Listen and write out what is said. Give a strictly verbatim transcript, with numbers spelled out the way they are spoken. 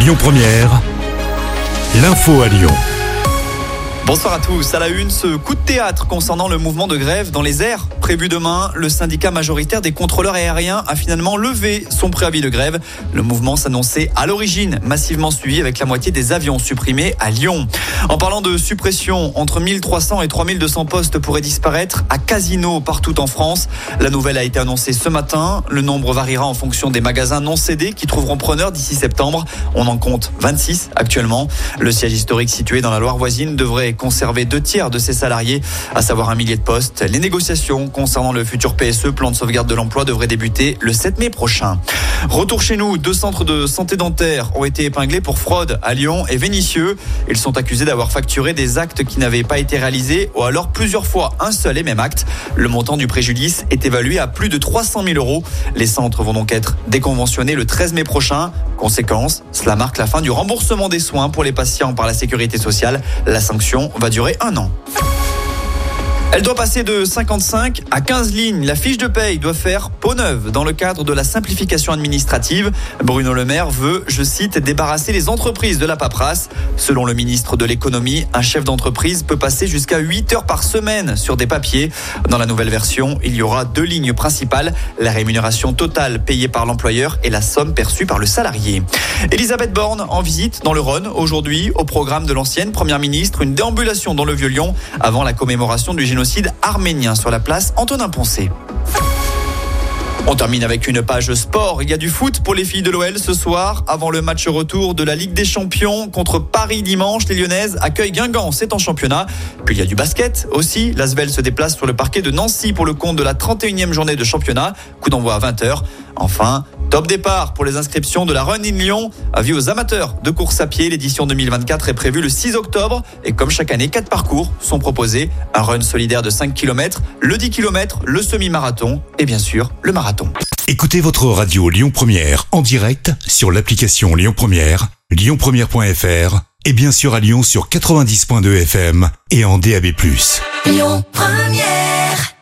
Lyon Première, l'info à Lyon. Bonsoir à tous. À la une, ce coup de théâtre concernant le mouvement de grève dans les airs prévu demain. Le syndicat majoritaire des contrôleurs aériens a finalement levé son préavis de grève. Le mouvement s'annonçait à l'origine massivement suivi avec la moitié des avions supprimés à Lyon. En parlant de suppression, entre mille trois cents et trois mille deux cents postes pourraient disparaître à Casino partout en France. La nouvelle a été annoncée ce matin. Le nombre variera en fonction des magasins non cédés qui trouveront preneur d'ici septembre. On en compte vingt-six actuellement. Le siège historique situé dans la Loire voisine devrait conserver deux tiers de ses salariés, à savoir un millier de postes. Les négociations concernant le futur P S E, plan de sauvegarde de l'emploi, devraient débuter le sept mai prochain. Retour chez nous, deux centres de santé dentaire ont été épinglés pour fraude à Lyon et Vénissieux. Ils sont accusés d'avoir facturé des actes qui n'avaient pas été réalisés ou alors plusieurs fois un seul et même acte. Le montant du préjudice est évalué à plus de trois cent mille euros. Les centres vont donc être déconventionnés le treize mai prochain. Conséquence, cela marque la fin du remboursement des soins pour les patients par la sécurité sociale. La sanction va durer un an. Elle doit passer de cinquante-cinq à quinze lignes. La fiche de paye doit faire peau neuve dans le cadre de la simplification administrative. Bruno Le Maire veut, je cite, débarrasser les entreprises de la paperasse. Selon le ministre de l'économie, un chef d'entreprise peut passer jusqu'à huit heures par semaine sur des papiers. Dans la nouvelle version, il y aura deux lignes principales, la rémunération totale payée par l'employeur et la somme perçue par le salarié. Elisabeth Borne en visite dans le Rhône aujourd'hui. Au programme de l'ancienne première ministre, une déambulation dans le Vieux-Lyon avant la commémoration du génocide arménien sur la place Antonin-Poncet. On termine avec une page sport. Il y a du foot pour les filles de l'O L ce soir. Avant le match retour de la Ligue des Champions contre Paris dimanche, les Lyonnaises accueillent Guingamp, c'est en championnat. Puis il y a du basket aussi. L'Asvel se déplace sur le parquet de Nancy pour le compte de la trente et unième journée de championnat. Coup d'envoi à vingt heures. Enfin, top départ pour les inscriptions de la Run in Lyon. Avis aux amateurs de course à pied. L'édition deux mille vingt-quatre est prévue le six octobre. Et comme chaque année, quatre parcours sont proposés. Un run solidaire de cinq kilomètres, le dix kilomètres, le semi-marathon et bien sûr le marathon. Écoutez votre radio Lyon Première en direct sur l'application Lyon Première, lyon première point f r et bien sûr à Lyon sur quatre-vingt-dix point deux F M et en D A B plus. Lyon Première.